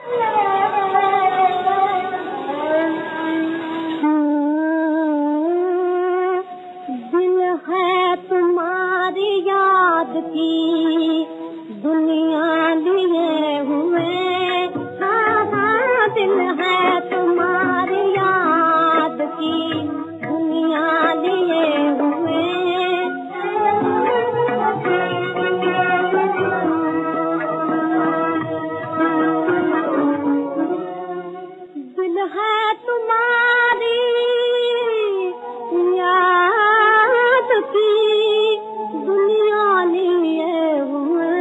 दिल है तुम्हारी याद की दुनिया लिए हुए, हाँ हाँ दिल है तुम्हारी याद की दुनिया लिए हुए। दिल है तुम्हारी याद की दुनिया लिए हुए,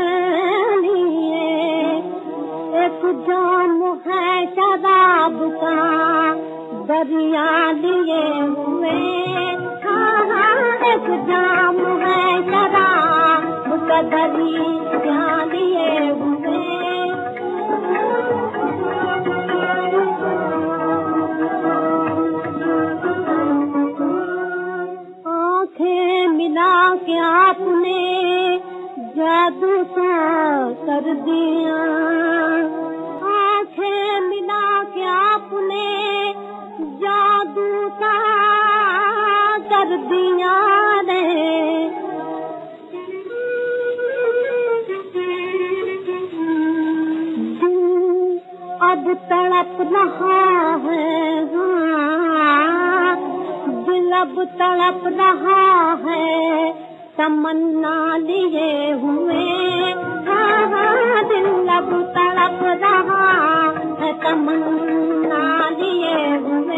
एक जाम है शराब का दरिया लिए हुए, हाँ हाँ एक जाम है शराब का दरिया लिए हुए। आंखें मिला के आपने जादू सा कर दिया, आंखें मिला के आपने जादू सा कर दिया रे। अब तड़प रहा है, हाँ दिल अब तड़प रहा है तमन्ना लिए हुए, हाँ हाँ दिल अब तड़प रहा है तमन्ना लिए हुए।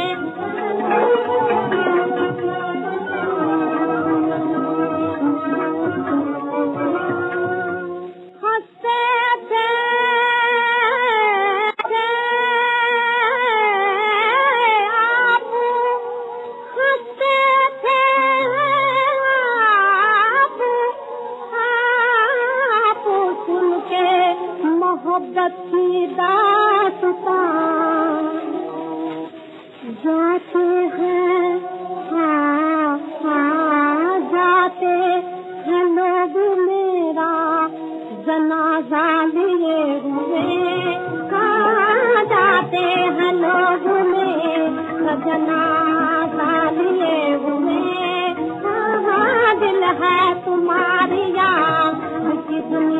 मोहब्बत की दास्तां जाते हैं, हाँ हाँ जाते हैं लोग मेरा जनाजा लिए हुए, हाँ जाते हैं लोग मेरा जनाजा लिए हुए, हाँ हाँ दिल है तुम्हारी याद की